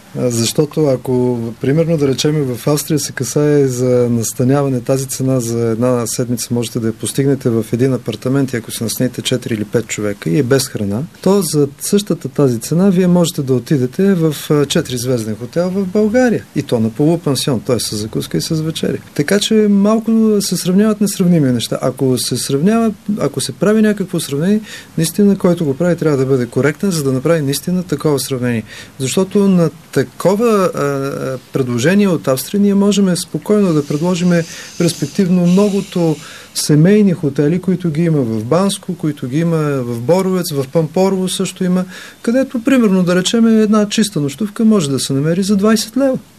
Защото ако, примерно, да речем, в Австрия се касае за настаняване, тази цена за една седмица можете да я постигнете в един апартамент, и ако се настаните 4 или 5 човека и е без храна, то за същата тази цена вие можете да отидете в 4-звезден хотел в България. И то на полупансион, т.е. с закуска и с вечери. Така че малко се сравняват несравними неща. Ако се прави някакво сравнение, наистина, който го прави, трябва да бъде коректен, за да направи наистина такова сравнение. Защото на такова предложение от Австрия ние можем спокойно да предложим респективно многото семейни хотели, които ги има в Банско, които ги има в Боровец, в Пампорово също има, където, примерно, да речем, една чиста нощувка може да се намери за 20 лева.